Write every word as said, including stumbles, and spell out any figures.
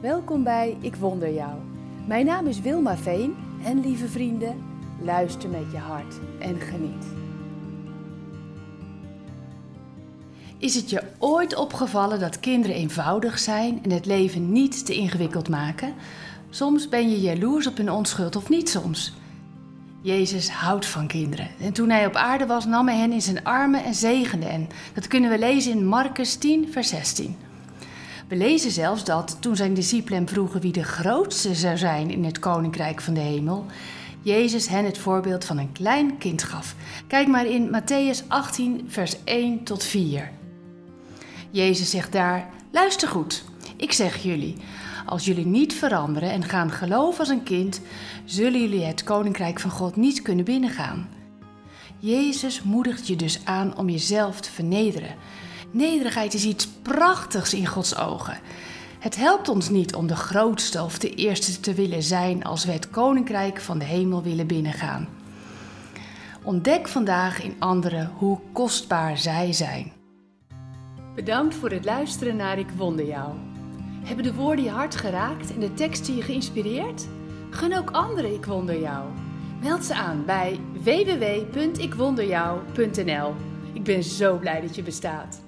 Welkom bij Ik Wonder Jou. Mijn naam is Wilma Veen en lieve vrienden, luister met je hart en geniet. Is het je ooit opgevallen dat kinderen eenvoudig zijn en het leven niet te ingewikkeld maken? Soms ben je jaloers op hun onschuld of niet soms. Jezus houdt van kinderen en toen hij op aarde was nam hij hen in zijn armen en zegende hen. Dat kunnen we lezen in Marcus tien vers zestien. We lezen zelfs dat toen zijn discipelen hem vroegen wie de grootste zou zijn in het koninkrijk van de hemel, Jezus hen het voorbeeld van een klein kind gaf. Kijk maar in Mattheüs achttien vers één tot vier. Jezus zegt daar: luister goed, ik zeg jullie, als jullie niet veranderen en gaan geloven als een kind, zullen jullie het koninkrijk van God niet kunnen binnengaan. Jezus moedigt je dus aan om jezelf te vernederen. Nederigheid is iets prachtigs in Gods ogen. Het helpt ons niet om de grootste of de eerste te willen zijn als we het koninkrijk van de hemel willen binnengaan. Ontdek vandaag in anderen hoe kostbaar zij zijn. Bedankt voor het luisteren naar Ik Wonder Jou. Hebben de woorden je hart geraakt en de teksten je geïnspireerd? Gun ook anderen Ik Wonder Jou. Meld ze aan bij w w w punt ik wonder jou punt n l. Ik ben zo blij dat je bestaat.